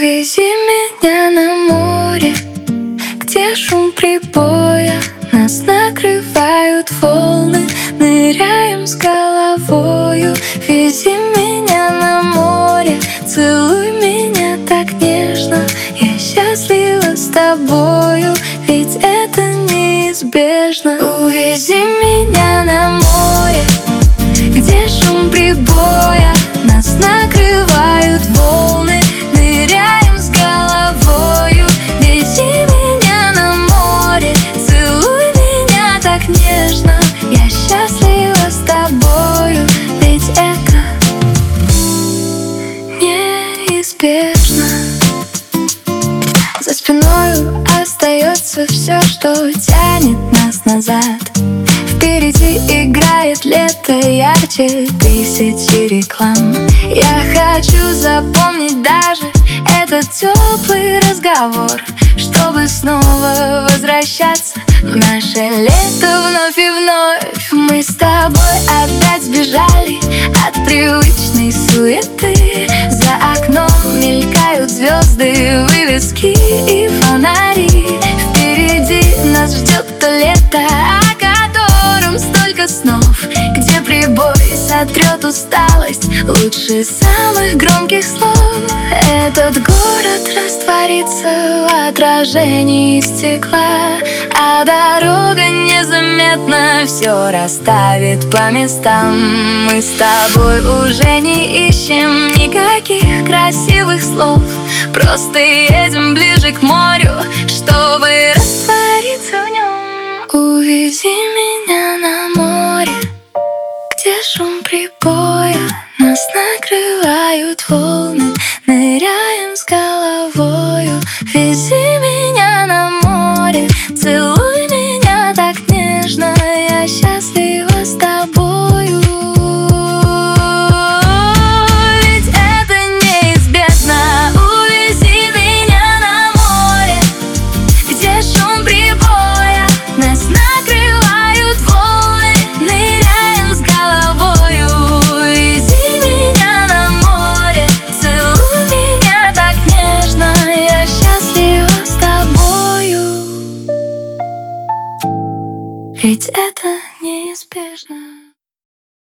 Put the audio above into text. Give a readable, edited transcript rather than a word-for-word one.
Увези меня на море, где шум прибоя, нас накрывают волны, ныряем с головою. Вези меня на море, целуй меня так нежно, я счастлива с тобою, ведь это неизбежно. Увези меня на море, где шум прибоя, нас накрывают волны, ныряем с головою. Вези меня на море, целуй меня так нежно, я счастлива с тобою, ведь это неизбежно. За спиною остается все, что тянет нас назад. Впереди играет лето ярче тысячи реклам. Я хочу запомнить даже этот теплый разговор, чтобы снова возвращаться в наше лето вновь и вновь. Мы с тобой опять сбежали от привычной суеты. За окном мелькают звезды, вывески и фонари. Впереди нас ждет то лето, о котором столько снов, где прибой сотрет усталость лучше самых громких слов. Этот город растворится в отражении стекла, а дорога незаметно все расставит по местам. Мы с тобой уже не ищем никаких красивых слов, просто едем ближе к морю, чтобы раствориться в нем. Увези меня на море, где шум прибоя, нас накрывают волны, ныряем с головою. Вези меня на море, целуй меня так нежно, я счастлива с тобою, ведь это неизбежно. Увези меня на море, где шум прибоя, нас накрывают волны, ныряем с головою. Вези меня на море, целуй меня так нежно, я счастлива с тобою, ведь это